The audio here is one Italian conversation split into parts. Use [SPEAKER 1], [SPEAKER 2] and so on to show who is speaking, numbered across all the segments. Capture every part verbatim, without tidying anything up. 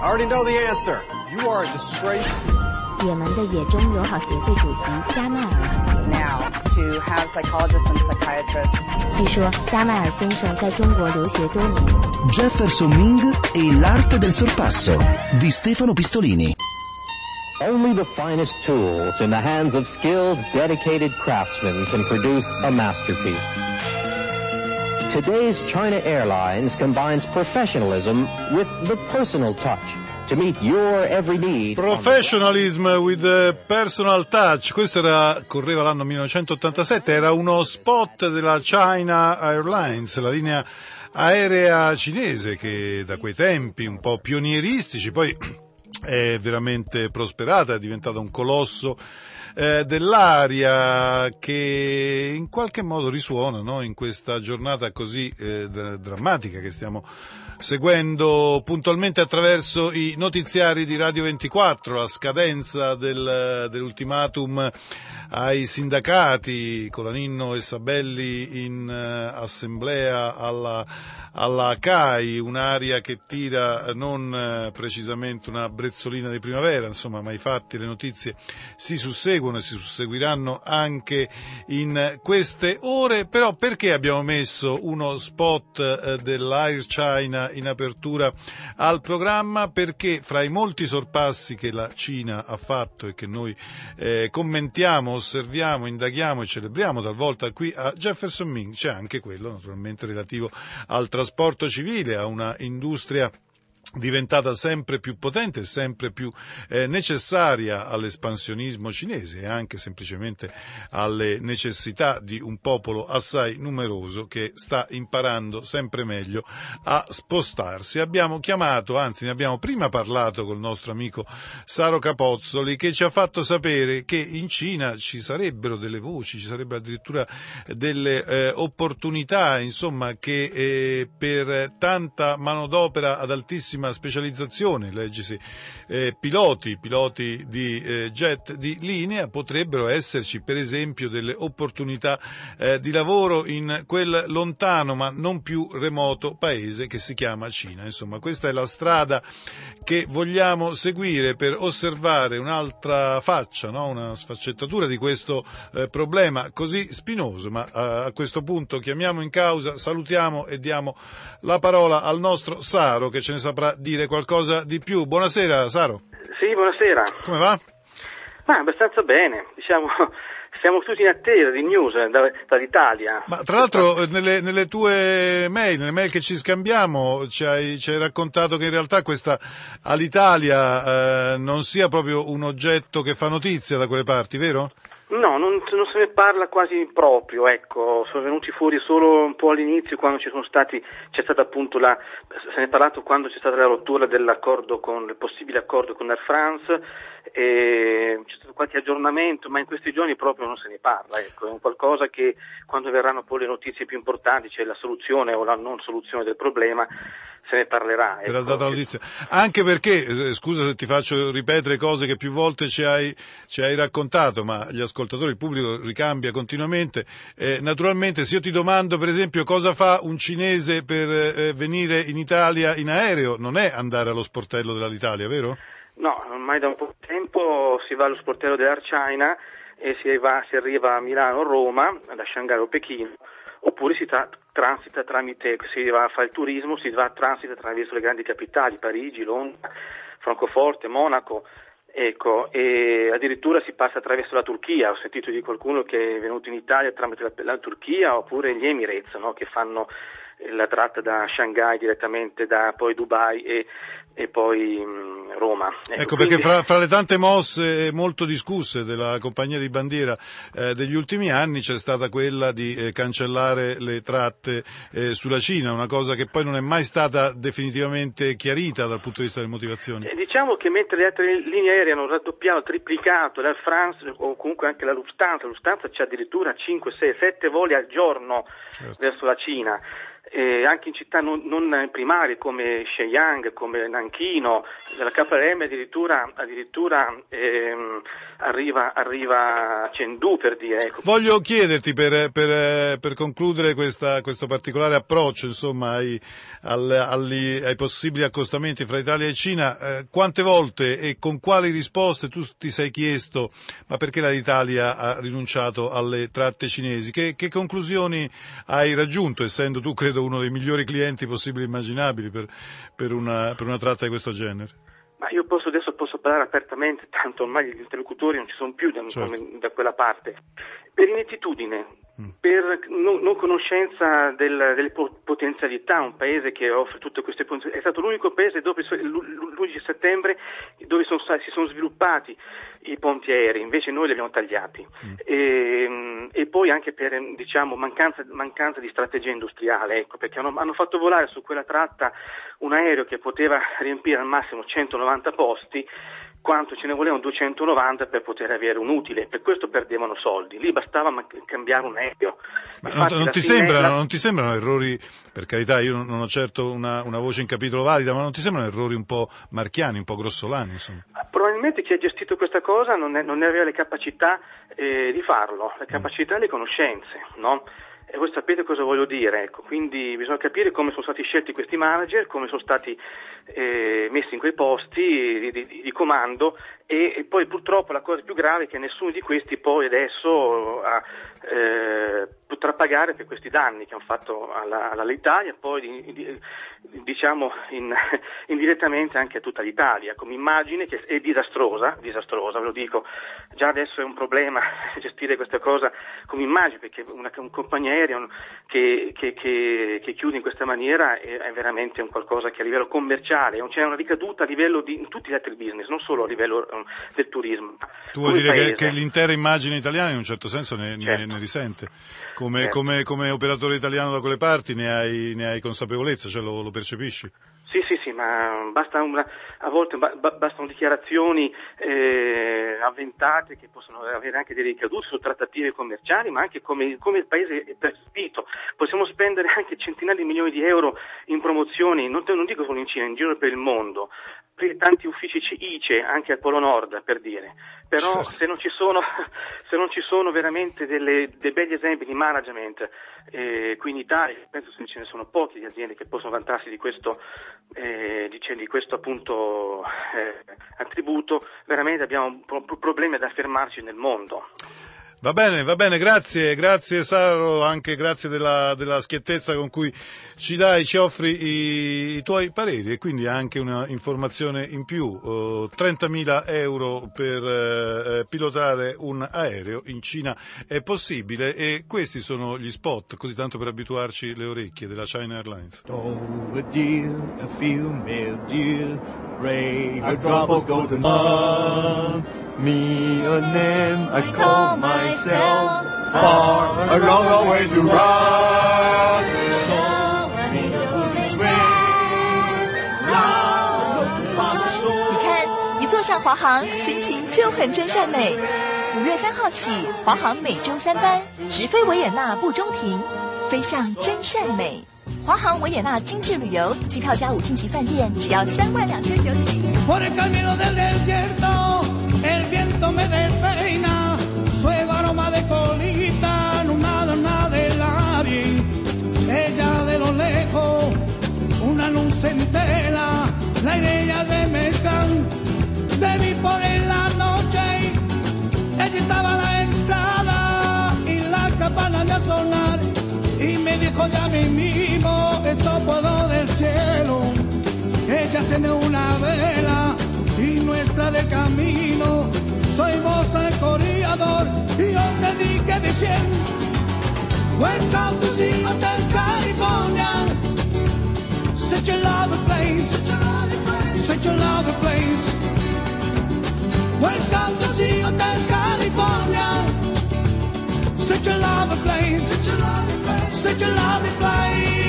[SPEAKER 1] I already know the answer. You are a disgrace.
[SPEAKER 2] 也门的野中友好协会主席加迈尔
[SPEAKER 3] Now to have psychologists and psychiatrists.
[SPEAKER 2] 据说加迈尔先生在中国留学多年。
[SPEAKER 4] Jefferson Ming e l'arte del sorpasso di Stefano Pistolini.
[SPEAKER 5] Only the finest tools in the hands of skilled, dedicated craftsmen can produce a masterpiece. Today's China Airlines combines professionalism with the personal touch to meet your every need.
[SPEAKER 6] Professionalism with the personal touch. Questo era, correva l'anno millenovecentottantasette, era uno spot della China Airlines, la linea aerea cinese che da quei tempi un po' pionieristici poi è veramente prosperata, è diventata un colosso eh, dell'aria che in qualche modo risuona, no? In questa giornata così eh, d- drammatica che stiamo seguendo puntualmente attraverso i notiziari di Radio ventiquattro, la scadenza del, dell'ultimatum ai sindacati, Colaninno e Sabelli in uh, assemblea alla, alla C A I, un'aria che tira non uh, precisamente una brezzolina di primavera, insomma, ma i fatti, le notizie si susseguono e si susseguiranno anche in queste ore. Però perché abbiamo messo uno spot uh, dell'Air China in apertura al programma? Perché fra i molti sorpassi che la Cina ha fatto e che noi eh, commentiamo, osserviamo, indaghiamo e celebriamo talvolta qui a Jefferson Ming, c'è anche quello naturalmente relativo al trasporto civile, a una industria diventata sempre più potente, sempre più eh, necessaria all'espansionismo cinese e anche semplicemente alle necessità di un popolo assai numeroso che sta imparando sempre meglio a spostarsi. Abbiamo chiamato, anzi ne abbiamo prima parlato col nostro amico Saro Capozzoli, che ci ha fatto sapere che in Cina ci sarebbero delle voci, ci sarebbero addirittura delle eh, opportunità, insomma, che eh, per tanta manodopera ad altissima specializzazione, leggisi eh, piloti, piloti di eh, jet di linea, potrebbero esserci per esempio delle opportunità eh, di lavoro in quel lontano ma non più remoto paese che si chiama Cina. Insomma, questa è la strada che vogliamo seguire per osservare un'altra faccia, no? Una sfaccettatura di questo eh, problema così spinoso, ma eh, a questo punto chiamiamo in causa, salutiamo e diamo la parola al nostro Saro che ce ne saprà dire qualcosa di più. Buonasera Saro.
[SPEAKER 7] Sì, buonasera.
[SPEAKER 6] Come va?
[SPEAKER 7] Ma abbastanza bene, diciamo, siamo tutti in attesa di news da, dall'Italia.
[SPEAKER 6] Ma tra l'altro nelle, nelle tue mail, nelle mail che ci scambiamo, ci hai, ci hai raccontato che in realtà questa Alitalia eh, non sia proprio un oggetto che fa notizia da quelle parti, vero?
[SPEAKER 7] No, non, non se ne parla quasi proprio, ecco, sono venuti fuori solo un po' all'inizio quando ci sono stati, c'è stata appunto la, se ne è parlato quando c'è stata la rottura dell'accordo con, il possibile accordo con Air France, e c'è stato qualche aggiornamento, ma in questi giorni proprio non se ne parla, ecco, è un qualcosa che quando verranno poi le notizie più importanti, cioè la soluzione o la non soluzione del problema, se ne parlerà. Ecco.
[SPEAKER 6] Era data la notizia. Anche perché, eh, scusa se ti faccio ripetere cose che più volte ci hai, ci hai raccontato, ma gli ascoltatori, il pubblico ricambia continuamente. Eh, naturalmente, se io ti domando, per esempio, cosa fa un cinese per eh, venire in Italia in aereo, non è andare allo sportello dell'Alitalia, vero?
[SPEAKER 7] No, ormai da un po' di tempo si va allo sportello dell'Air China e si, va, si arriva a Milano o Roma, da Shanghai o Pechino, oppure si tra, transita tramite, si va a fare il turismo, si va a transita attraverso le grandi capitali, Parigi, Londra, Francoforte, Monaco, ecco, e addirittura si passa attraverso la Turchia. Ho sentito di qualcuno che è venuto in Italia tramite la, la Turchia, oppure gli Emirates, no, che fanno la tratta da Shanghai direttamente da poi Dubai e, e poi mh, Roma. Ecco,
[SPEAKER 6] ecco
[SPEAKER 7] quindi...
[SPEAKER 6] perché fra, fra le tante mosse molto discusse della compagnia di bandiera eh, degli ultimi anni c'è stata quella di eh, cancellare le tratte eh, sulla Cina, una cosa che poi non è mai stata definitivamente chiarita dal punto di vista delle motivazioni.
[SPEAKER 7] Eh, diciamo che mentre le altre linee aeree hanno raddoppiato, triplicato, l'Air France o comunque anche la Lufthansa, la Lufthansa c'è addirittura cinque, sei, sette voli al giorno, certo, verso la Cina. eh, anche in città non, non primarie come Shenyang, come Nanchino, la K L M addirittura, addirittura ehm, arriva, arriva a Chengdu, per dire. Ecco.
[SPEAKER 6] Voglio chiederti per, per, per concludere questa, questo particolare approccio insomma ai, al, agli, ai possibili accostamenti fra Italia e Cina, eh, quante volte e con quali risposte tu ti sei chiesto ma perché l'Italia ha rinunciato alle tratte cinesi? Che, che conclusioni hai raggiunto, essendo tu credo uno dei migliori clienti possibili e immaginabili per, per, una, per una tratta di questo genere?
[SPEAKER 7] Ma io posso adesso posso parlare apertamente, tanto ormai gli interlocutori non ci sono più da,
[SPEAKER 6] certo.
[SPEAKER 7] da quella parte. Per inettitudine, mm. per non, non conoscenza del, delle potenzialità, un paese che offre tutte queste potenzialità, è stato l'unico paese dove l'undici settembre dove sono, si sono sviluppati i ponti aerei, invece noi li abbiamo tagliati. Mm. E, e poi anche per diciamo mancanza, mancanza di strategia industriale, ecco, perché hanno, hanno fatto volare su quella tratta un aereo che poteva riempire al massimo centonovanta posti, quanto ce ne volevano duecentonovanta per poter avere un utile, per questo perdevano soldi, lì bastava cambiare un aereo.
[SPEAKER 6] Ma non, non, ti sembrano, non ti sembrano errori, per carità io non, non ho certo una, una voce in capitolo valida, ma non ti sembrano errori un po' marchiani, un po' grossolani insomma?
[SPEAKER 7] Probabilmente chi ha gestito questa cosa non, è, non ne aveva le capacità eh, di farlo, le capacità e le conoscenze, no? E voi sapete cosa voglio dire, ecco, quindi bisogna capire come sono stati scelti questi manager, come sono stati eh, messi in quei posti di, di, di comando e, e poi purtroppo la cosa più grave è che nessuno di questi poi adesso ha, eh, potrà pagare per questi danni che hanno fatto alla, all'Italia, poi di, di, diciamo in, indirettamente anche a tutta l'Italia, come immagine che è disastrosa, disastrosa, ve lo dico, già adesso è un problema gestire questa cosa come immagine, perché una, un compagnia aerea che, che, che, che chiude in questa maniera è, è veramente un qualcosa che a livello commerciale c'è una ricaduta a livello di in tutti gli altri business, non solo a livello um, del turismo.
[SPEAKER 6] Tu vuoi dire che, che l'intera immagine italiana in un certo senso ne, certo. ne, ne risente? Come, certo. come, come operatore italiano da quelle parti ne hai, ne hai consapevolezza, cioè lo, lo percepisci?
[SPEAKER 7] Sì, sì, sì, ma basta una, a volte ba, bastano dichiarazioni eh, avventate che possono avere anche delle ricadute su trattative commerciali, ma anche come, come il paese è percepito. Possiamo spendere anche centinaia di milioni di euro in promozioni, non, non dico solo in Cina, in giro per il mondo, per tanti uffici I C E anche al Polo Nord, per dire. Però certo. se non ci sono se non ci sono veramente delle, dei begli esempi di management eh, qui in Italia, penso che ce ne sono poche di aziende che possono vantarsi di questo eh, di, di questo appunto eh, attributo, veramente abbiamo un pro- problemi ad affermarci nel mondo.
[SPEAKER 6] Va bene, va bene, grazie, grazie Saro, anche grazie della, della schiettezza con cui ci dai, ci offri i, i tuoi pareri e quindi anche una informazione in più. Uh, trentamila euro per uh, pilotare un aereo in Cina è possibile e questi sono gli spot, così tanto per abituarci le orecchie della China Airlines.
[SPEAKER 8] Oh, a dear, a female dear, ray, a drop of golden sun. Me a name I call myself, far a long, long way to run. So many days way, now to find so.
[SPEAKER 9] 你看，一坐上华航，心情就很真善美。五月三号起，华航每周三班直飞维也纳不中停，飞向真善美。华航维也纳精致旅游，机票加五星级饭店只要三万两千九起。
[SPEAKER 10] El viento me despeina, suave aroma de colita, una dona de la bien. Ella de lo lejos, una luz entera, la idea de Mezcán. Debí por en la noche, ella estaba a la entrada y la campana de a sonar. Y me dijo ya mismo, esto puedo del cielo. Ella se dio una vela y nuestra de camino, soy vos el corredor y yo te dije diciendo, welcome to the Hotel California, such a lovely place, such a lovely place, welcome to the Hotel California, such a lovely place, such a lovely place.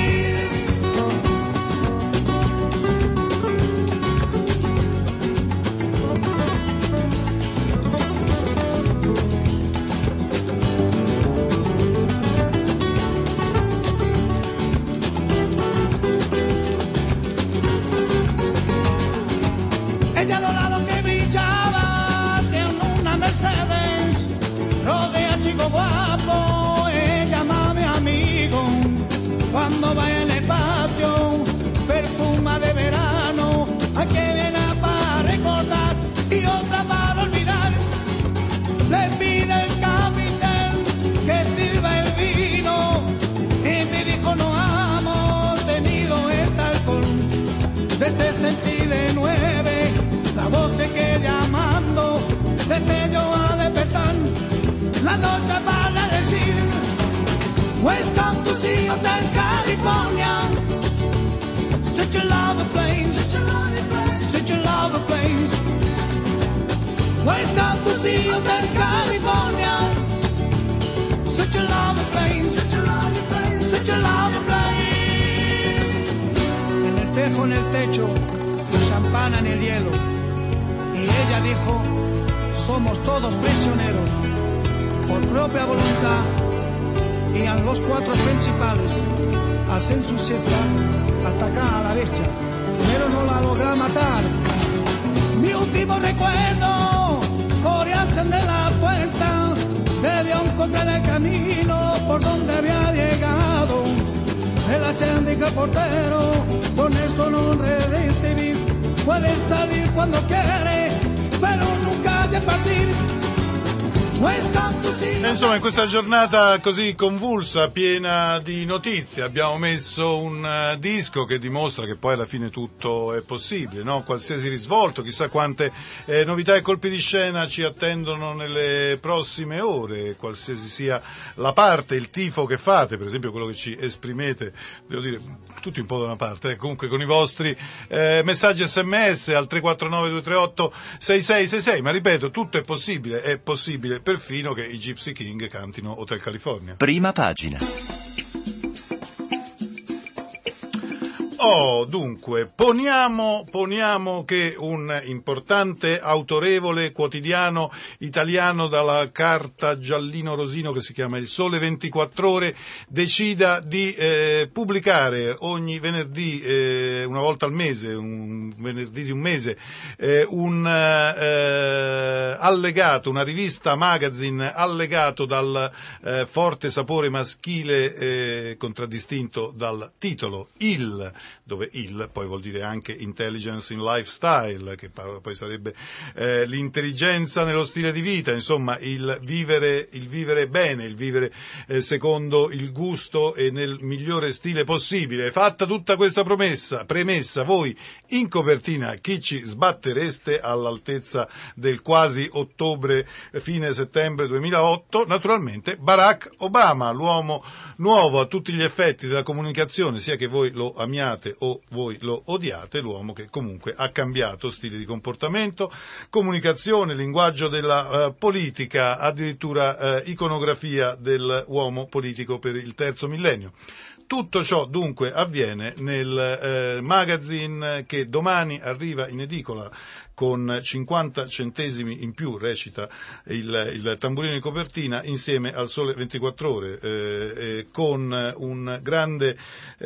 [SPEAKER 10] ella dorado que brillaba, tiene una Mercedes, rodea chico guapo, ella llama mi amigo, cuando va en el patio, perfuma de verano, a que viene para recordar y otra para olvidar, le pide el capitán que sirva el vino, y me dijo no hemos tenido este alcohol, desde sentí de nueve, la voz se queda llamando, desde yo a despertar, la noche para decir, welcome to the Hotel California, such a lovely place, such a lovely place, welcome to the Hotel California, such a lovely place, such a lovely place, such a lovely place. En el espejo, en el techo, champana en el hielo, y ella dijo, somos todos prisioneros, por propia voluntad, y en los cuatro principales hacen su siesta, atacan a la bestia, pero no la logra matar. Mi último recuerdo, corearse de la puerta, debió encontrar el camino por donde había llegado. El achendica portero, con eso no recibir, puede salir cuando quiere, pero nunca de partir.
[SPEAKER 6] E insomma, in questa giornata così convulsa, piena di notizie, abbiamo messo un uh, disco che dimostra che poi alla fine tutto è possibile, no? Qualsiasi risvolto, chissà quante eh, novità e colpi di scena ci attendono nelle prossime ore, qualsiasi sia la parte, il tifo che fate, per esempio quello che ci esprimete, devo dire, tutti un po' da una parte, eh, comunque con i vostri eh, messaggi sms al tre quattro nove due tre otto sei sei sei sei, ma ripeto, tutto è possibile, è possibile perfino che i Gypsy King cantino Hotel California.
[SPEAKER 4] Prima pagina.
[SPEAKER 6] Oh, dunque, poniamo, poniamo che un importante, autorevole quotidiano italiano dalla carta giallino-rosino che si chiama Il Sole ventiquattro Ore decida di eh, pubblicare ogni venerdì, eh, una volta al mese, un venerdì di un mese, eh, un eh, allegato, una rivista magazine allegato dal eh, forte sapore maschile eh, contraddistinto dal titolo Il, dove il poi vuol dire anche intelligence in lifestyle, che poi sarebbe eh, l'intelligenza nello stile di vita, insomma il vivere, il vivere bene, il vivere eh, secondo il gusto e nel migliore stile possibile. Fatta tutta questa promessa, premessa, voi in copertina chi ci sbattereste all'altezza del quasi ottobre, fine settembre duemilaotto? Naturalmente Barack Obama, l'uomo nuovo a tutti gli effetti della comunicazione, sia che voi lo amiate o voi lo odiate, l'uomo che comunque ha cambiato stile di comportamento, comunicazione, linguaggio della uh, politica, addirittura uh, iconografia dell'uomo politico per il terzo millennio. Tutto ciò dunque avviene nel eh, magazine che domani arriva in edicola con cinquanta centesimi in più, recita il, il tamburino di copertina, insieme al Sole ventiquattro Ore, eh, eh, con un grande,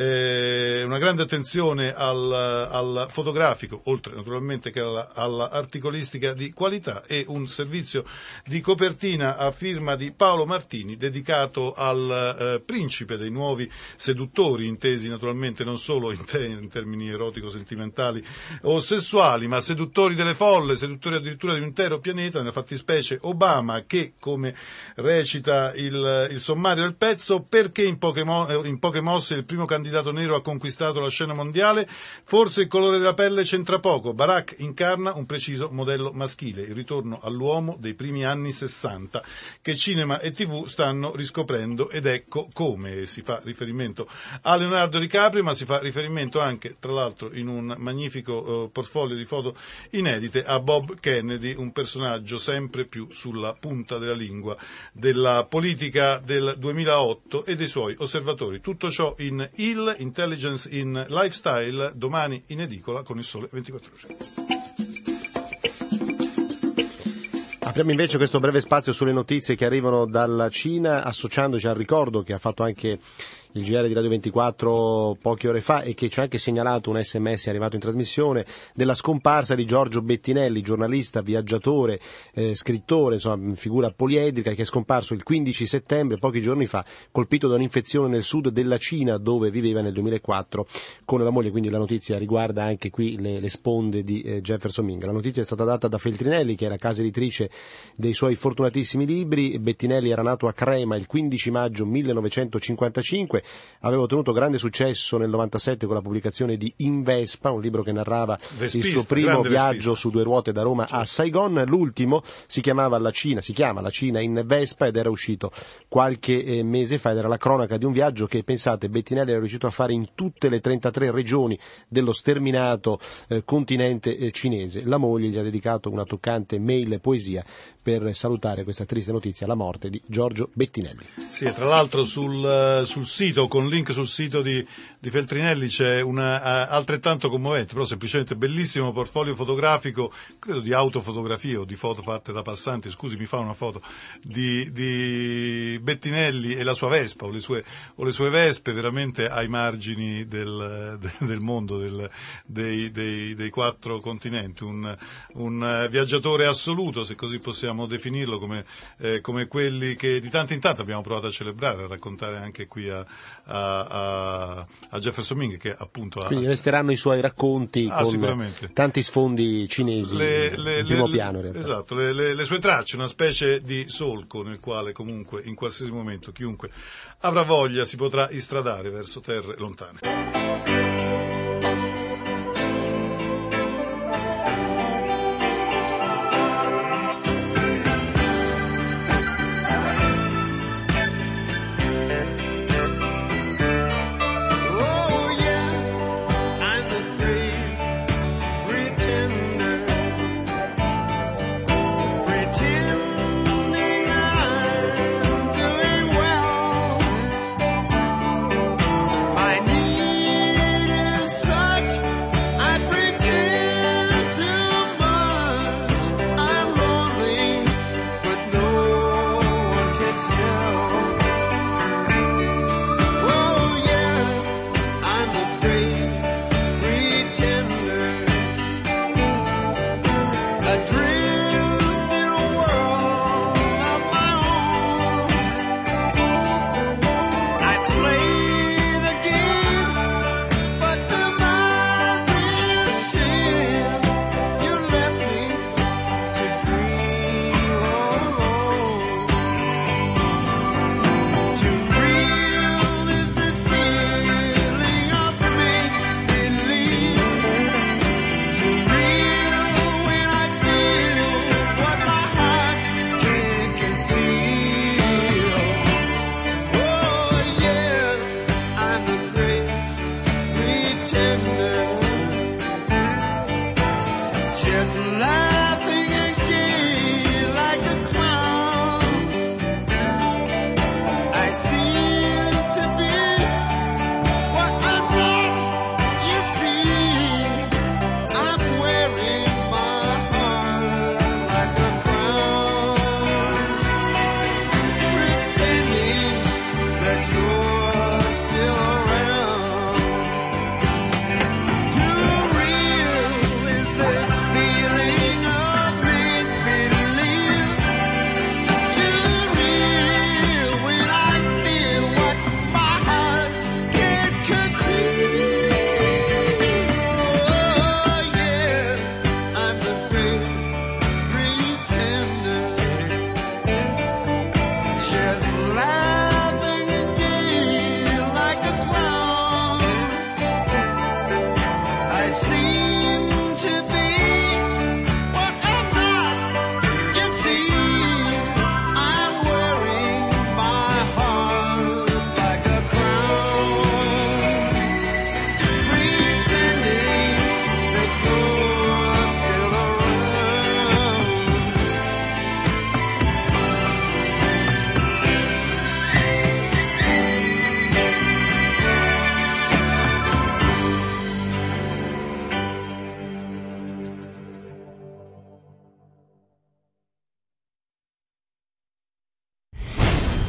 [SPEAKER 6] eh, una grande attenzione al, al fotografico, oltre naturalmente che alla, alla articolistica di qualità, e un servizio di copertina a firma di Paolo Martini dedicato al eh, principe dei nuovi seduttori, intesi naturalmente non solo in, te, in termini erotico-sentimentali o sessuali, ma seduttori delle folle, seduttori addirittura di un intero pianeta, nella fattispecie Obama, che, come recita il, il sommario del pezzo, perché in poche, mo- in poche mosse il primo candidato nero ha conquistato la scena mondiale, forse il colore della pelle c'entra poco, Barack incarna un preciso modello maschile, il ritorno all'uomo dei primi anni sessanta, che cinema e tivù stanno riscoprendo, ed ecco come. Si fa riferimento a Leonardo DiCaprio, ma si fa riferimento anche, tra l'altro, in un magnifico uh, portfolio di foto inedite, a Bob Kennedy, un personaggio sempre più sulla punta della lingua della politica del duemilaotto e dei suoi osservatori. Tutto ciò in Il, Intelligence in Lifestyle, domani in edicola con il Sole ventiquattro Ore.
[SPEAKER 11] Apriamo invece questo breve spazio sulle notizie che arrivano dalla Cina, associandoci al ricordo che ha fatto anche il G R di Radio ventiquattro poche ore fa, e che ci ha anche segnalato un sms arrivato in trasmissione della scomparsa di Giorgio Bettinelli, giornalista, viaggiatore, eh, scrittore, insomma figura poliedrica, che è scomparso il quindici settembre, pochi giorni fa, colpito da un'infezione nel sud della Cina, dove viveva nel duemilaquattro con la moglie. Quindi la notizia riguarda anche qui le, le sponde di eh, Jefferson Minga. La notizia è stata data da Feltrinelli, che è la casa editrice dei suoi fortunatissimi libri. Bettinelli era nato a Crema il quindici maggio millenovecentocinquantacinque, aveva ottenuto grande successo nel novantasette con la pubblicazione di In Vespa, un libro che narrava
[SPEAKER 6] Vespista,
[SPEAKER 11] il suo primo viaggio
[SPEAKER 6] vespista.
[SPEAKER 11] su due ruote da Roma a Saigon. L'ultimo si chiamava La Cina, si chiama La Cina in Vespa, ed era uscito qualche eh, mese fa, ed era la cronaca di un viaggio che, pensate, Bettinelli era riuscito a fare in tutte le trentatré regioni dello sterminato eh, continente eh, cinese. La moglie gli ha dedicato una toccante mail e poesia per salutare questa triste notizia, la morte di Giorgio Bettinelli.
[SPEAKER 6] Sì, tra l'altro sul, sul sito, con link sul sito di, di Feltrinelli, c'è un uh, altrettanto commovente, però semplicemente bellissimo portfolio fotografico, credo di autofotografie o di foto fatte da passanti, scusi, mi fa una foto, di, di Bettinelli e la sua Vespa, o le sue, o le sue Vespe, veramente ai margini del, del mondo, del, dei, dei, dei quattro continenti, un, un viaggiatore assoluto, se così possiamo definirlo, come, eh, come quelli che di tanto in tanto abbiamo provato a celebrare, a raccontare anche qui a, a, a, a Jefferson Minga, che appunto ha...
[SPEAKER 11] Quindi resteranno i suoi racconti
[SPEAKER 6] ah,
[SPEAKER 11] con tanti sfondi cinesi
[SPEAKER 6] le, le,
[SPEAKER 11] in primo
[SPEAKER 6] le,
[SPEAKER 11] piano in realtà.
[SPEAKER 6] Esatto, le, le, le sue tracce, una specie di solco nel quale comunque in qualsiasi momento chiunque avrà voglia si potrà istradare verso terre lontane.
[SPEAKER 10] I need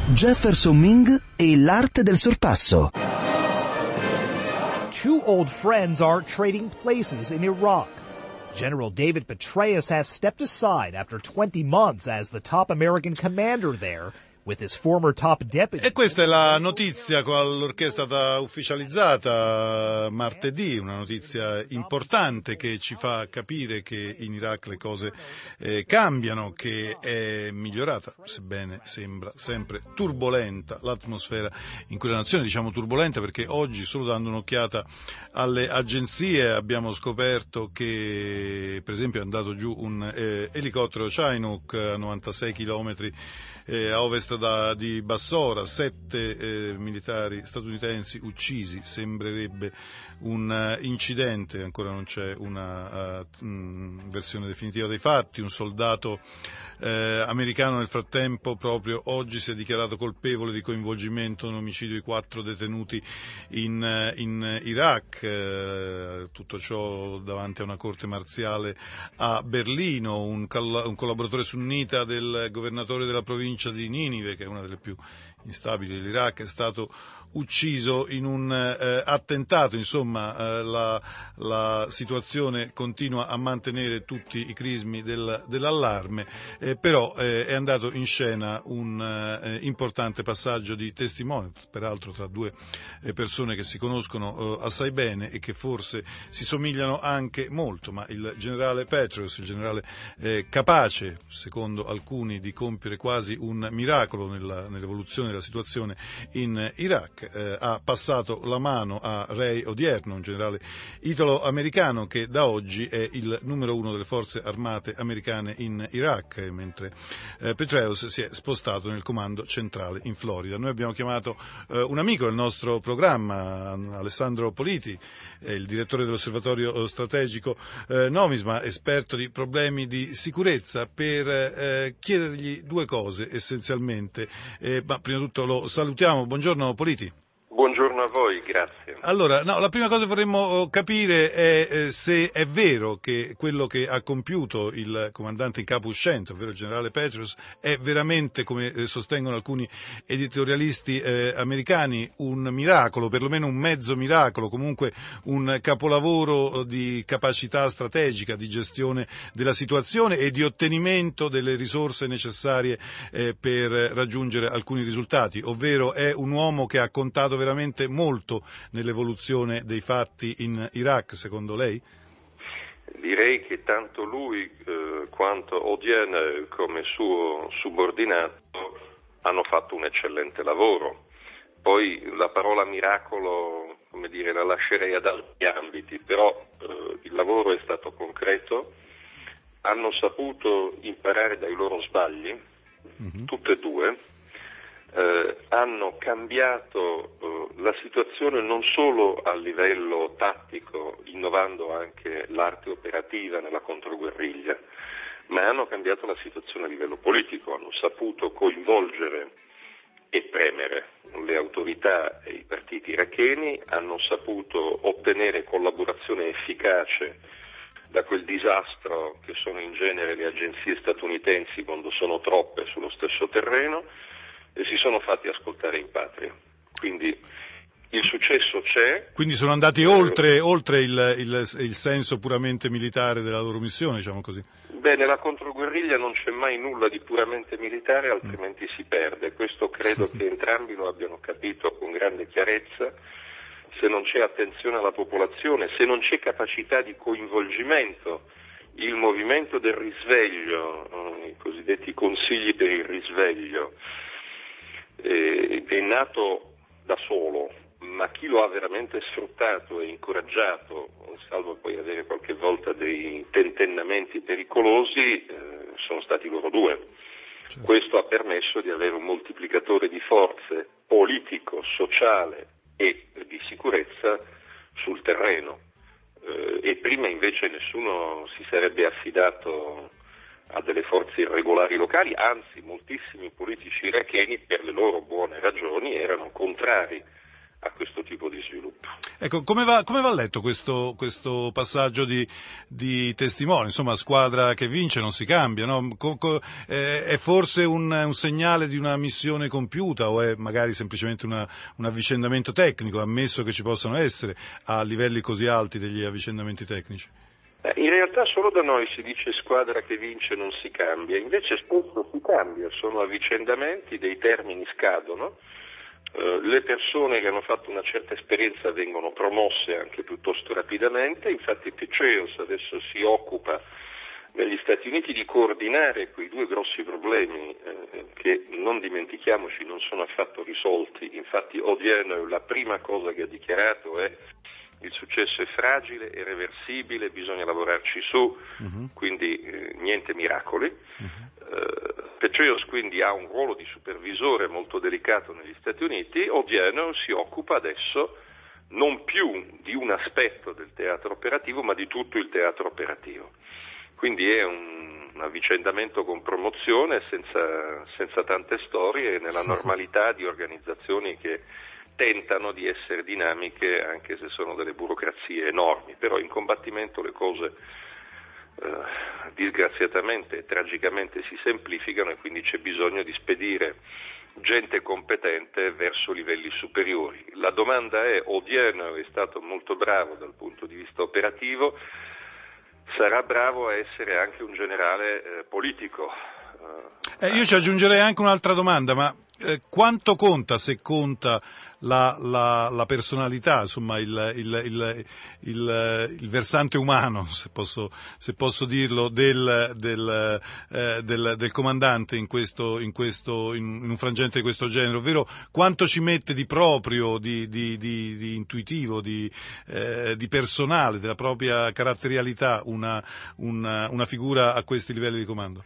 [SPEAKER 4] Jefferson Ming e l'arte del sorpasso.
[SPEAKER 12] Two old friends are trading places in Iraq. General David Petraeus has stepped aside after twenty months as the top American commander there, with his former top deputy.
[SPEAKER 6] E questa è la notizia che è stata ufficializzata martedì, una notizia importante che ci fa capire che in Iraq le cose eh, cambiano, che è migliorata, sebbene sembra sempre turbolenta l'atmosfera in quella nazione. Diciamo turbolenta perché oggi, solo dando un'occhiata alle agenzie, abbiamo scoperto che per esempio è andato giù un eh, elicottero Chinook a novantasei chilometri Eh, a ovest da, di Bassora, sette eh, militari statunitensi uccisi. Sembrerebbe un uh, incidente, ancora non c'è una uh, mh, versione definitiva dei fatti. Un soldato eh, americano nel frattempo proprio oggi si è dichiarato colpevole di coinvolgimento in un omicidio di quattro detenuti in, uh, in Iraq, eh, tutto ciò davanti a una corte marziale a Berlino. Un, call- un collaboratore sunnita del governatore della provincia di Ninive, che è una delle più instabili dell'Iraq, è stato ucciso in un eh, attentato. Insomma, eh, la, la situazione continua a mantenere tutti i crismi del, dell'allarme, eh, però eh, è andato in scena un eh, importante passaggio di testimone, peraltro tra due eh, persone che si conoscono eh, assai bene e che forse si somigliano anche molto, ma il generale Petraeus, il generale eh, capace, secondo alcuni, di compiere quasi un miracolo nella, nell'evoluzione della situazione in Iraq, Eh, ha passato la mano a Ray Odierno, un generale italo-americano che da oggi è il numero uno delle forze armate americane in Iraq, mentre eh, Petraeus si è spostato nel comando centrale in Florida. Noi abbiamo chiamato eh, un amico del nostro programma, Alessandro Politi, eh, il direttore dell'osservatorio strategico eh, Nomisma, esperto di problemi di sicurezza, per eh, chiedergli due cose essenzialmente. Eh, ma prima di tutto lo salutiamo. Buongiorno Politi.
[SPEAKER 13] Buongiorno a voi, grazie.
[SPEAKER 6] Allora, no, la prima cosa che vorremmo capire è eh, se è vero che quello che ha compiuto il comandante in capo uscente, ovvero il generale Petraeus, è veramente, come eh, sostengono alcuni editorialisti eh, americani, un miracolo, perlomeno un mezzo miracolo, comunque un capolavoro di capacità strategica, di gestione della situazione e di ottenimento delle risorse necessarie eh, per raggiungere alcuni risultati, ovvero è un uomo che ha contato veramente molto nell'evoluzione dei fatti in Iraq, secondo lei?
[SPEAKER 13] Direi che tanto lui eh, quanto Odierno come suo subordinato hanno fatto un eccellente lavoro. Poi la parola miracolo, come dire, la lascerei ad altri ambiti, però eh, il lavoro è stato concreto, hanno saputo imparare dai loro sbagli, mm-hmm. tutte e due. Eh, hanno cambiato eh, la situazione non solo a livello tattico, innovando anche l'arte operativa nella controguerriglia, ma hanno cambiato la situazione a livello politico, hanno saputo coinvolgere e premere le autorità e i partiti iracheni, hanno saputo ottenere collaborazione efficace da quel disastro che sono in genere le agenzie statunitensi quando sono troppe sullo stesso terreno, e si sono fatti ascoltare in patria. Quindi il successo c'è.
[SPEAKER 6] Quindi sono andati eh, oltre, oltre il, il, il senso puramente militare della loro missione, diciamo così.
[SPEAKER 13] Beh, nella controguerriglia non c'è mai nulla di puramente militare, altrimenti mm. si perde. Questo credo che entrambi lo abbiano capito con grande chiarezza. Se non c'è attenzione alla popolazione, se non c'è capacità di coinvolgimento, il movimento del risveglio, i cosiddetti consigli per il risveglio, è nato da solo, ma chi lo ha veramente sfruttato e incoraggiato, salvo poi avere qualche volta dei tentennamenti pericolosi, eh, sono stati loro due. Certo. Questo ha permesso di avere un moltiplicatore di forze politico, sociale e di sicurezza sul terreno. Eh, e prima invece nessuno si sarebbe affidato a delle forze irregolari locali, anzi moltissimi politici iracheni per le loro buone ragioni erano contrari a questo tipo di sviluppo.
[SPEAKER 6] Ecco, come va, come va letto questo, questo passaggio di, di testimoni? Insomma, squadra che vince non si cambia, no? Co, co, eh, è forse un, un segnale di una missione compiuta o è magari semplicemente una, un avvicendamento tecnico, ammesso che ci possano essere a livelli così alti degli avvicendamenti tecnici?
[SPEAKER 13] In realtà solo da noi si dice squadra che vince non si cambia, invece spesso si cambia, sono avvicendamenti, dei termini scadono. Uh, le persone che hanno fatto una certa esperienza vengono promosse anche piuttosto rapidamente, infatti Petraeus adesso si occupa negli Stati Uniti di coordinare quei due grossi problemi eh, che non dimentichiamoci non sono affatto risolti. Infatti Odierno la prima cosa che ha dichiarato è: il successo è fragile, è reversibile, bisogna lavorarci su, uh-huh. quindi eh, niente miracoli. Uh-huh. Uh, Petraeus quindi ha un ruolo di supervisore molto delicato negli Stati Uniti. Odierno si occupa adesso non più di un aspetto del teatro operativo, ma di tutto il teatro operativo. Quindi è un, un avvicendamento con promozione, senza, senza tante storie, nella normalità di organizzazioni che tentano di essere dinamiche anche se sono delle burocrazie enormi, però in combattimento le cose eh, disgraziatamente e tragicamente si semplificano e quindi c'è bisogno di spedire gente competente verso livelli superiori. La domanda è: Odierno è stato molto bravo dal punto di vista operativo, sarà bravo a essere anche un generale eh, politico?
[SPEAKER 6] Eh, io ci aggiungerei anche un'altra domanda, ma eh, quanto conta, se conta, la, la, la personalità, insomma il, il, il, il, il versante umano, se posso, se posso dirlo, del, del, eh, del, del comandante in, questo, in, questo, in, in un frangente di questo genere, ovvero quanto ci mette di proprio, di, di, di, di intuitivo, di, eh, di personale, della propria caratterialità una, una, una figura a questi livelli di comando?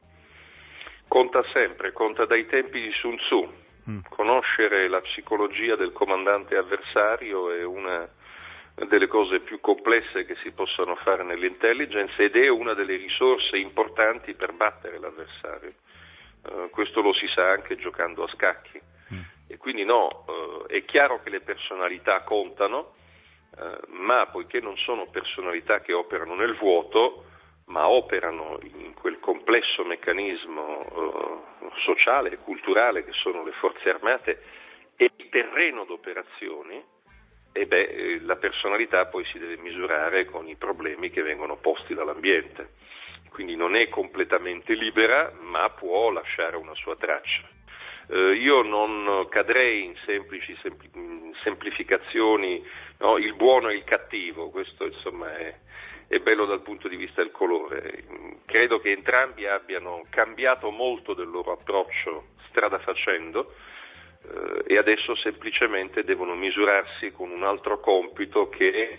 [SPEAKER 13] Conta sempre, conta dai tempi di Sun Tzu. Mm. Conoscere la psicologia del comandante avversario è una delle cose più complesse che si possano fare nell'intelligence ed è una delle risorse importanti per battere l'avversario. Uh, questo lo si sa anche giocando a scacchi. Mm. E quindi no, uh, è chiaro che le personalità contano, uh, ma poiché non sono personalità che operano nel vuoto, ma operano in quel complesso meccanismo uh, sociale e culturale che sono le forze armate e il terreno d'operazioni, e beh, la personalità poi si deve misurare con i problemi che vengono posti dall'ambiente. Quindi non è completamente libera, ma può lasciare una sua traccia. Uh, io non cadrei in semplici sempli- semplificazioni, no? Il buono e il cattivo, questo insomma è è bello dal punto di vista del colore. Credo che entrambi abbiano cambiato molto del loro approccio strada facendo eh, e adesso semplicemente devono misurarsi con un altro compito che,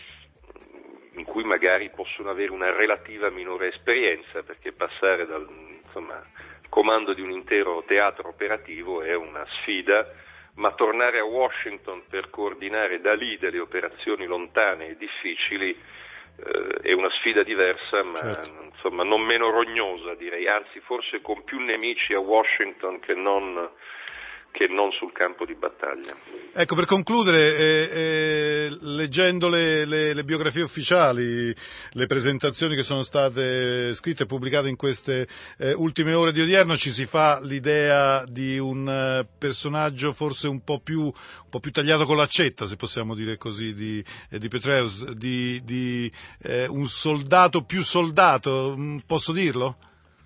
[SPEAKER 13] in cui magari possono avere una relativa minore esperienza, perché passare dal insomma, comando di un intero teatro operativo è una sfida, ma tornare a Washington per coordinare da lì delle operazioni lontane e difficili è una sfida diversa, ma certo. insomma non meno rognosa, direi, anzi forse con più nemici a Washington che non, che non sul campo di battaglia.
[SPEAKER 6] Ecco, per concludere, eh, eh, leggendo le, le, le biografie ufficiali, le presentazioni che sono state scritte e pubblicate in queste eh, ultime ore di Odierno, ci si fa l'idea di un eh, personaggio forse un po' più un po' più tagliato con l'accetta, se possiamo dire così, di, eh, di Petraeus, di, di eh, un soldato più soldato, posso dirlo?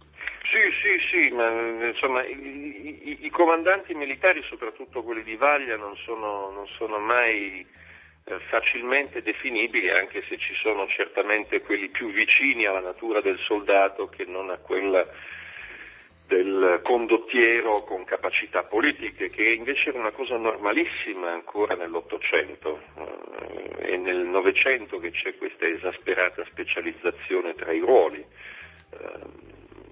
[SPEAKER 13] Sì, ma insomma i, i, i comandanti militari, soprattutto quelli di vaglia, non sono, non sono mai eh, facilmente definibili, anche se ci sono certamente quelli più vicini alla natura del soldato che non a quella del condottiero con capacità politiche, che invece era una cosa normalissima ancora nell'Ottocento eh, e nel Novecento, che c'è questa esasperata specializzazione tra i ruoli. Eh,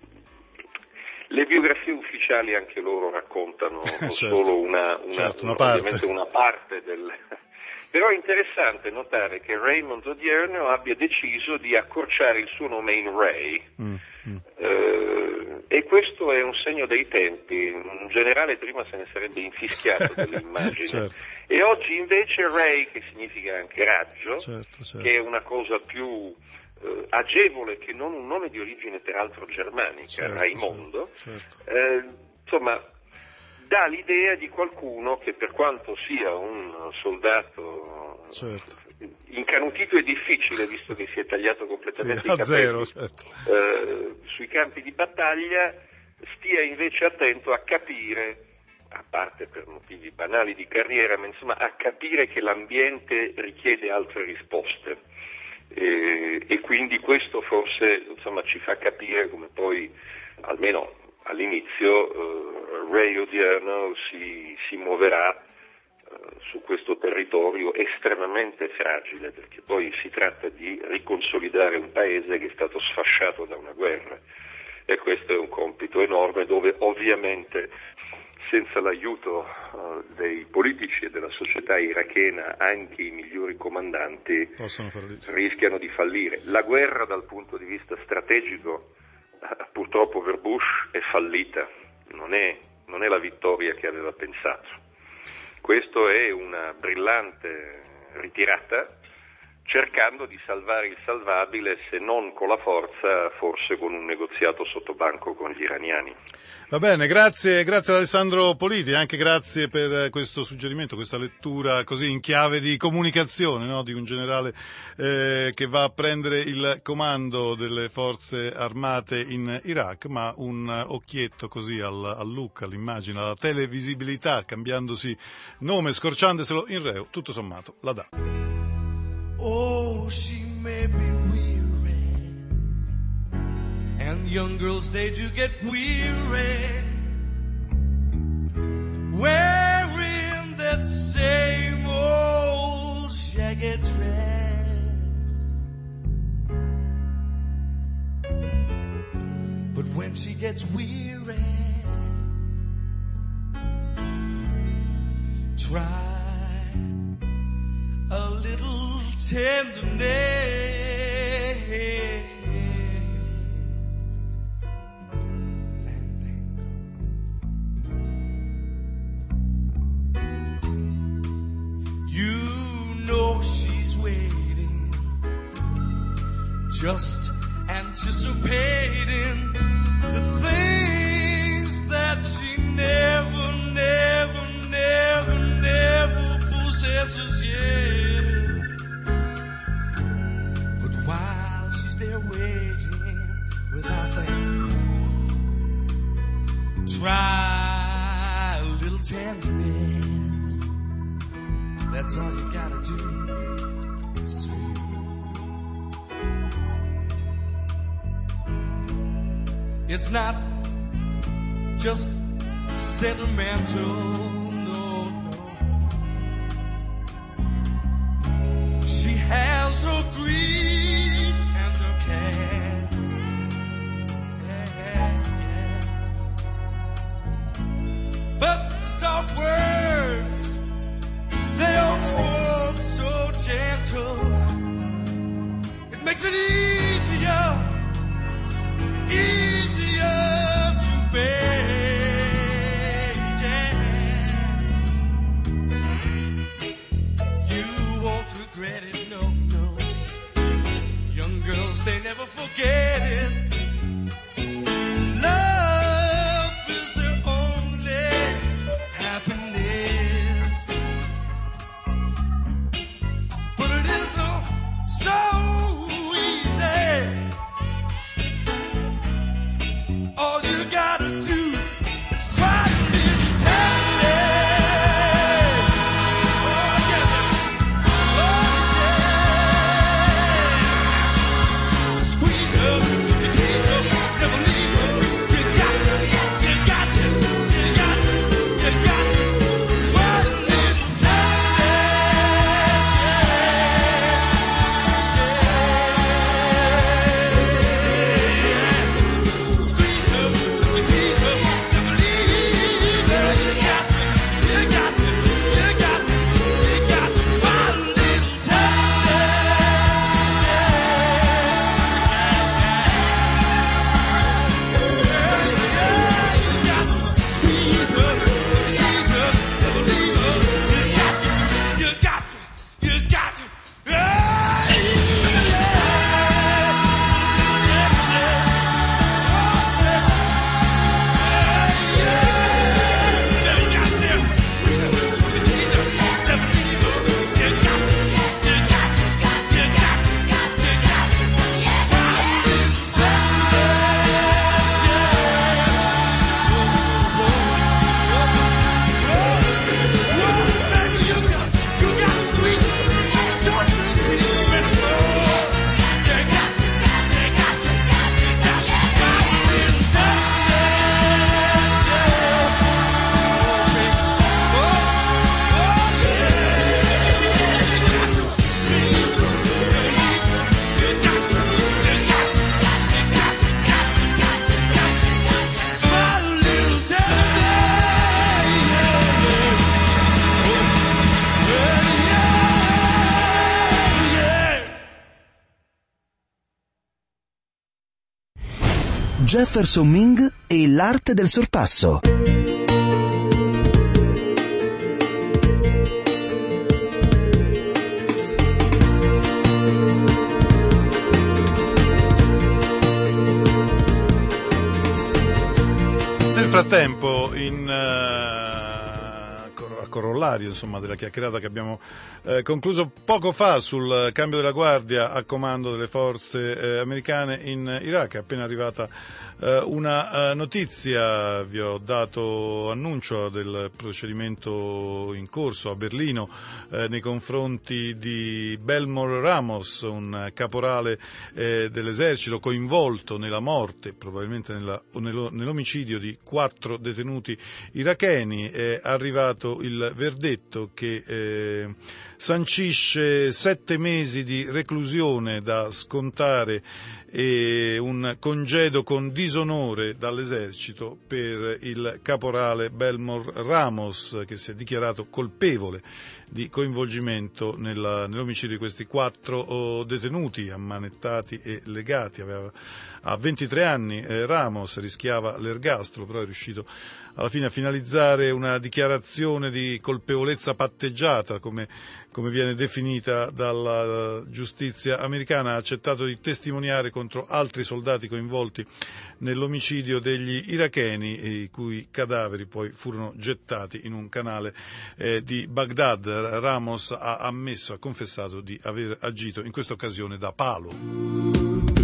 [SPEAKER 13] Le biografie ufficiali anche loro raccontano certo, solo una, una,
[SPEAKER 6] certo, una,
[SPEAKER 13] una,
[SPEAKER 6] parte.
[SPEAKER 13] Ovviamente una parte del... Però è interessante notare che Raymond Odierno abbia deciso di accorciare il suo nome in Ray, mm, mm. Eh, e questo è un segno dei tempi. Un generale prima se ne sarebbe infischiato dell'immagine.
[SPEAKER 6] Certo.
[SPEAKER 13] E oggi invece Ray, che significa anche raggio,
[SPEAKER 6] certo, certo.
[SPEAKER 13] che è una cosa più eh, agevole che non un nome di origine peraltro germanica,
[SPEAKER 6] certo,
[SPEAKER 13] Raimondo,
[SPEAKER 6] certo.
[SPEAKER 13] Eh, insomma dà l'idea di qualcuno che, per quanto sia un soldato
[SPEAKER 6] certo.
[SPEAKER 13] incanutito e difficile, visto che si è tagliato completamente
[SPEAKER 6] sì,
[SPEAKER 13] i
[SPEAKER 6] a
[SPEAKER 13] capelli
[SPEAKER 6] zero, certo.
[SPEAKER 13] eh, sui campi di battaglia, stia invece attento a capire, a parte per motivi banali di carriera, ma insomma a capire che l'ambiente richiede altre risposte, e, e quindi questo forse insomma ci fa capire come poi, almeno all'inizio, uh, Ray odierno si, si muoverà uh, su questo territorio estremamente fragile, perché poi si tratta di riconsolidare un paese che è stato sfasciato da una guerra, e questo è un compito enorme dove ovviamente senza l'aiuto uh, dei politici e della società irachena anche i migliori comandanti rischiano di fallire. La guerra dal punto di vista strategico purtroppo per Bush è fallita, non è, non è la vittoria che aveva pensato. Questo è una brillante ritirata, cercando di salvare il salvabile, se non con la forza, forse con un negoziato sottobanco con gli iraniani.
[SPEAKER 6] Va bene, grazie, grazie ad Alessandro Politi, anche grazie per questo suggerimento, questa lettura così in chiave di comunicazione, no? Di un generale eh, che va a prendere il comando delle forze armate in Iraq, ma un occhietto così al, al look, all'immagine, alla televisibilità, cambiandosi nome, scorciandoselo in reo, tutto sommato la dà.
[SPEAKER 10] Oh, she may be weary, and young girls they do get weary, wearing that same old shaggy dress. But when she gets weary, try a little tenderness. You know she's waiting, just anticipating the things that she never, never, never, never possesses yet. But while she's there waiting without them, try a little tenderness. That's all you gotta do. This is for you. It's not just sentimental, no, no. She has her grief and her care. Yeah, yeah. But soft words, they all spoke so gentle. It makes it easier, easier to bear. Yeah. You won't regret it, no, no. Young girls, they never forget it. Love is their only happiness. But it isn't so easy. All you gotta do is try a little tenderness. Oh yeah, oh yeah. Squeeze her.
[SPEAKER 4] Jefferson Ming e l'arte del sorpasso.
[SPEAKER 6] Nel frattempo, in uh, a corollario insomma della chiacchierata che abbiamo eh, concluso poco fa sul cambio della guardia a comando delle forze eh, americane in Iraq, è appena arrivata eh, una uh, notizia. Vi ho dato annuncio del procedimento in corso a Berlino eh, nei confronti di Belmore Ramos, un caporale eh, dell'esercito coinvolto nella morte, probabilmente nella, nello, nell'omicidio di quattro detenuti iracheni. È arrivato il verdetto che eh, sancisce sette mesi di reclusione da scontare e un congedo con disonore dall'esercito per il caporale Belmore Ramos, che si è dichiarato colpevole di coinvolgimento nella, nell'omicidio di questi quattro oh, detenuti ammanettati e legati. Aveva, a ventitré anni eh, Ramos rischiava l'ergastolo, però è riuscito alla fine a finalizzare una dichiarazione di colpevolezza patteggiata, come, come viene definita dalla giustizia americana. Ha accettato di testimoniare contro altri soldati coinvolti nell'omicidio degli iracheni, i cui cadaveri poi furono gettati in un canale eh, di Baghdad. Ramos ha ammesso, ha confessato di aver agito in questa occasione da palo.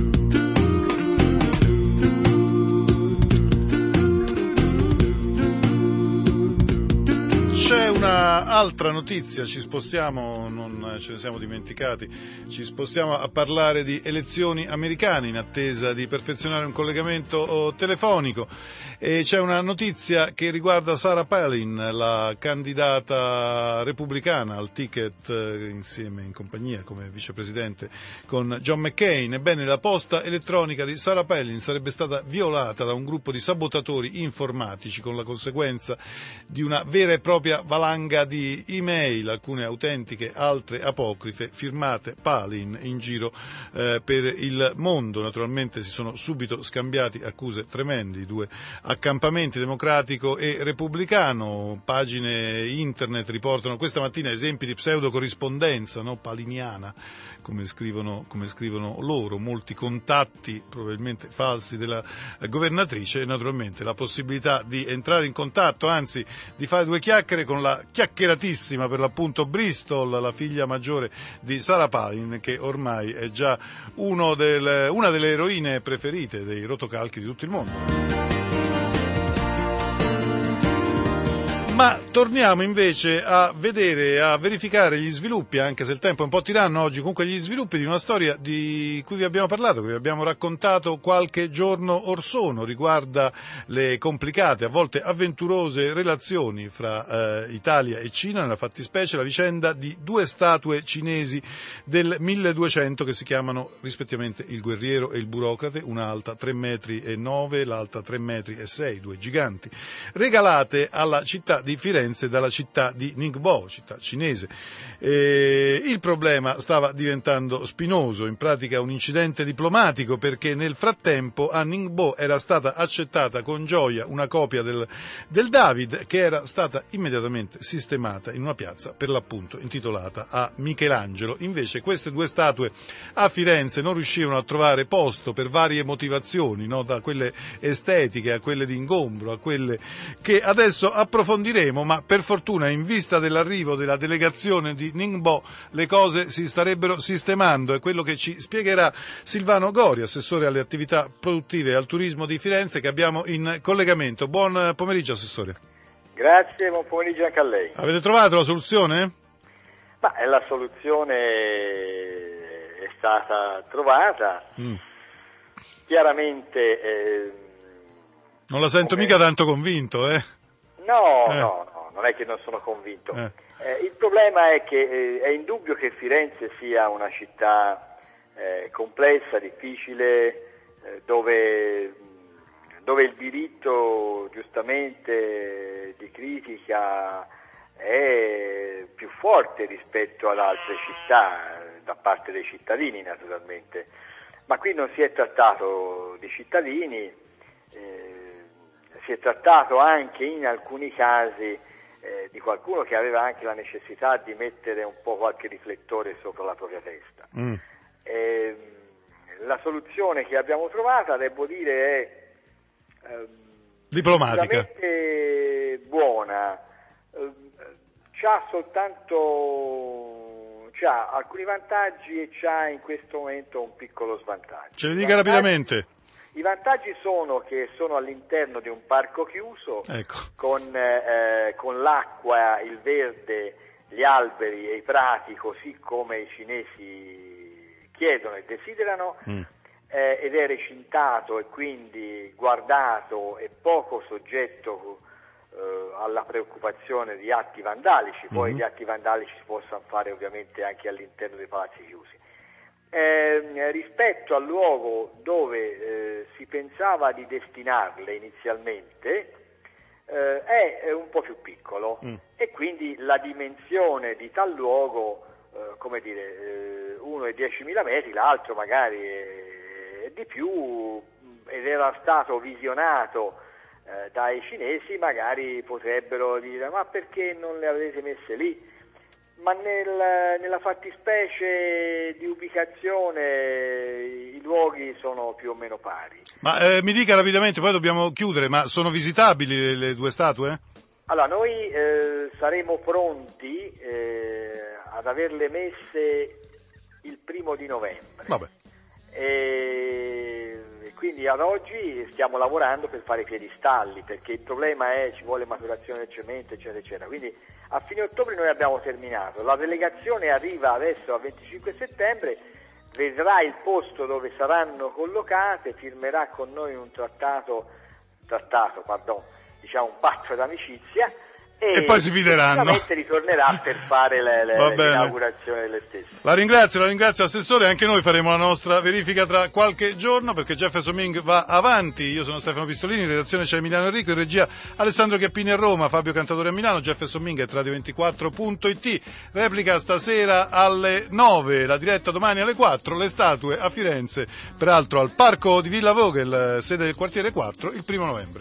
[SPEAKER 6] C'è una altra notizia, ci spostiamo, non ce ne siamo dimenticati, ci spostiamo a parlare di elezioni americane in attesa di perfezionare un collegamento telefonico. E c'è una notizia che riguarda Sarah Palin, la candidata repubblicana al ticket insieme, in compagnia come vicepresidente con John McCain. Ebbene, la posta elettronica di Sarah Palin sarebbe stata violata da un gruppo di sabotatori informatici, con la conseguenza di una vera e propria valanga di email, alcune autentiche, altre apocrife, firmate Palin in giro eh, per il mondo. Naturalmente si sono subito scambiati accuse tremende i due accampamenti, democratico e repubblicano. Pagine internet riportano questa mattina esempi di pseudocorrispondenza, no, paliniana, come scrivono, come scrivono loro, molti contatti probabilmente falsi della governatrice e naturalmente la possibilità di entrare in contatto, anzi di fare due chiacchiere con la chiacchieratissima per l'appunto Bristol, la figlia maggiore di Sarah Palin, che ormai è già uno del, una delle eroine preferite dei rotocalchi di tutto il mondo. Ma torniamo invece a vedere, a verificare gli sviluppi, anche se il tempo è un po' tiranno oggi, comunque gli sviluppi di una storia di cui vi abbiamo parlato, che vi abbiamo raccontato qualche giorno or sono. Riguarda le complicate, a volte avventurose relazioni fra eh, Italia e Cina, nella fattispecie la vicenda di due statue cinesi del milleduecento che si chiamano rispettivamente il guerriero e il burocrate, una alta tre metri e nove, l'alta tre metri e sei, due giganti, regalate alla città di Firenze dalla città di Ningbo, città cinese. E il problema stava diventando spinoso, in pratica un incidente diplomatico, perché nel frattempo a Ningbo era stata accettata con gioia una copia del, del David, che era stata immediatamente sistemata in una piazza per l'appunto intitolata a Michelangelo. Invece queste due statue a Firenze non riuscivano a trovare posto per varie motivazioni, no? Da quelle estetiche a quelle di ingombro a quelle che adesso approfondiremo. Ma per fortuna, in vista dell'arrivo della delegazione di Ningbo, le cose si starebbero sistemando. È quello che ci spiegherà Silvano Gori, assessore alle attività produttive e al turismo di Firenze, che abbiamo in collegamento. Buon pomeriggio, assessore.
[SPEAKER 14] Grazie, buon pomeriggio anche a lei.
[SPEAKER 6] Avete trovato la soluzione?
[SPEAKER 14] Ma la soluzione è stata trovata. Mm. Chiaramente eh,
[SPEAKER 6] non la sento
[SPEAKER 14] come...
[SPEAKER 6] mica tanto convinto, eh?
[SPEAKER 14] No,
[SPEAKER 6] eh.
[SPEAKER 14] no, no, non è che non sono convinto.
[SPEAKER 6] Eh.
[SPEAKER 14] Eh, il problema è che eh, è indubbio che Firenze sia una città eh, complessa, difficile, eh, dove, dove il diritto giustamente di critica è più forte rispetto ad altre città, da parte dei cittadini naturalmente. ma qui non si è trattato di cittadini, eh, si è trattato anche in alcuni casi eh, di qualcuno che aveva anche la necessità di mettere un po' qualche riflettore sopra la propria testa. Mm. Eh, la soluzione che abbiamo trovato, devo dire, è eh,
[SPEAKER 6] diplomatica,
[SPEAKER 14] sicuramente buona, eh, c'ha soltanto c'ha alcuni vantaggi e c'ha in questo momento un piccolo svantaggio.
[SPEAKER 6] Ce ne dica rapidamente.
[SPEAKER 14] I vantaggi sono che sono all'interno di un parco chiuso,
[SPEAKER 6] ecco.
[SPEAKER 14] con, eh, con l'acqua, il verde, gli alberi e i prati, così come i cinesi chiedono e desiderano, mm. eh, ed è recintato e quindi guardato e poco soggetto eh, alla preoccupazione di atti vandalici. Poi mm. gli atti vandalici si possono fare ovviamente anche all'interno dei palazzi chiusi. Eh, rispetto al luogo dove eh, si pensava di destinarle inizialmente, eh, è, è un po' più piccolo mm. e quindi la dimensione di tal luogo, eh, come dire, eh, uno è diecimila metri, l'altro magari è, è di più, ed era stato visionato eh, dai cinesi, magari potrebbero dire: ma perché non le avete messe lì? Ma nel, nella fattispecie di ubicazione i luoghi sono più o meno pari.
[SPEAKER 6] Ma eh, mi dica rapidamente, poi dobbiamo chiudere, ma sono visitabili le, le due statue?
[SPEAKER 14] Allora, noi eh, saremo pronti eh, ad averle messe il primo di novembre.
[SPEAKER 6] Vabbè.
[SPEAKER 14] E quindi ad oggi stiamo lavorando per fare i piedistalli, perché il problema è ci vuole maturazione del cemento, eccetera, eccetera. Quindi a fine ottobre noi abbiamo terminato. La delegazione arriva adesso al venticinque settembre, vedrà il posto dove saranno collocate, firmerà con noi un trattato, trattato, pardon, diciamo un patto d'amicizia, e,
[SPEAKER 6] e poi si fideranno.
[SPEAKER 14] Ritornerà per fare le, le, l'inaugurazione delle stesse.
[SPEAKER 6] La ringrazio, la ringrazio Assessore, anche noi faremo la nostra verifica tra qualche giorno, perché Jefferson Ming va avanti. Io sono Stefano Pistolini, in redazione c'è Emiliano Enrico, in regia Alessandro Chiappini a Roma, Fabio Cantatore a Milano, Jefferson Ming è radio ventiquattro punto it, replica stasera alle nove, la diretta domani alle quattro, le statue a Firenze, peraltro al Parco di Villa Vogel, sede del quartiere quattro, il primo novembre.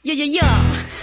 [SPEAKER 15] Yo, yo, yo.